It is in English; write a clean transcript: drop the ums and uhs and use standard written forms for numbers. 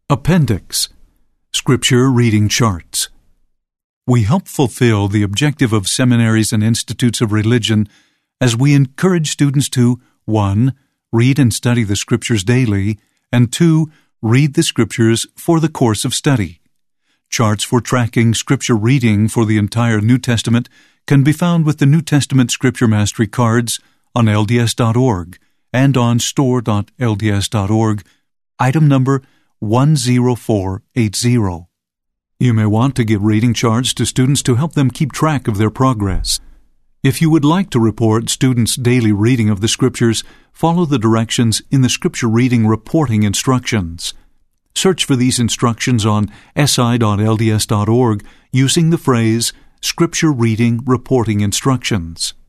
Appendix: Scripture Reading Charts. We help fulfill the objective of seminaries and institutes of religion as we encourage students to 1. Read and study the Scriptures daily, and 2. Read the Scriptures for the course of study. Charts for tracking Scripture reading for the entire New Testament can be found with the New Testament Scripture Mastery cards on LDS.org and on store.lds.org, item number 10480. You may want to give reading charts to students to help them keep track of their progress. If you would like to report students' daily reading of the Scriptures, follow the directions in the Scripture Reading Reporting Instructions. Search for these instructions on si.lds.org using the phrase Scripture Reading Reporting Instructions.